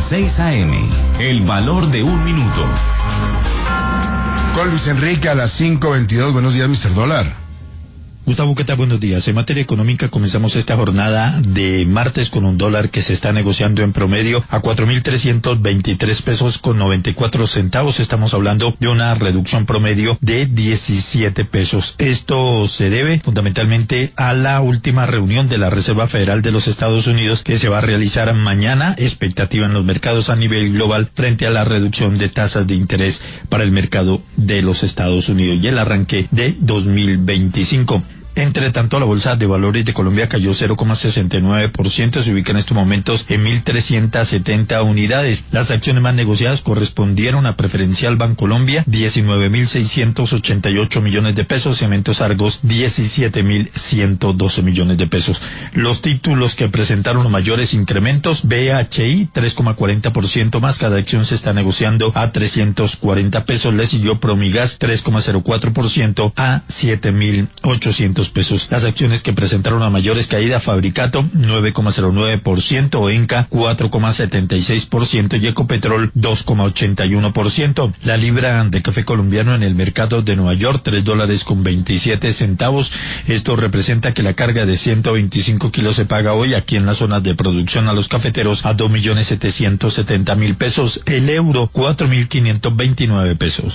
6 AM. El valor de un minuto. Con Luis Enrique a las 5:22. Buenos días, Mr. Dólar. Gustavo, ¿qué tal? Buenos días. En materia económica comenzamos esta jornada de martes con un dólar que se está negociando en promedio a 4.323 pesos con 94 centavos. Estamos hablando de una reducción promedio de 17 pesos. Esto se debe fundamentalmente a la última reunión de la Reserva Federal de los Estados Unidos que se va a realizar mañana. Expectativa en los mercados a nivel global frente a la reducción de tasas de interés para el mercado de los Estados Unidos y el arranque de 2025. Entre tanto, la Bolsa de Valores de Colombia cayó 0,69%, se ubica en estos momentos en 1.370 unidades. Las acciones más negociadas correspondieron a Preferencial Bancolombia, 19.688 millones de pesos, Cementos Argos, 17.112 millones de pesos. Los títulos que presentaron los mayores incrementos: BHI, 3,40% más, cada acción se está negociando a 340 pesos, le siguió Promigas, 3,04% a 7.800 pesos. Las acciones que presentaron a mayores caídas: Fabricato, 9,09%, Enca, 4,76% y Ecopetrol, 2,81%. La libra de café colombiano en el mercado de Nueva York, $3.27. Esto representa que la carga de 125 kilos se paga hoy aquí en las zonas de producción a los cafeteros a 2.770.000 pesos. El euro, 4.529 pesos.